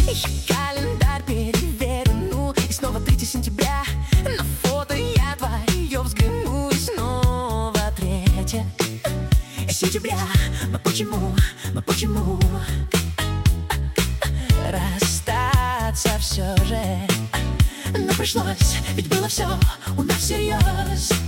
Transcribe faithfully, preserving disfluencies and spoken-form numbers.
Я календарь переверну, и снова третье сентября. На фото я твое взгляну, и снова третье сентября. Но почему, но почему расстаться все же? Но пришлось, ведь было все у нас всерьез.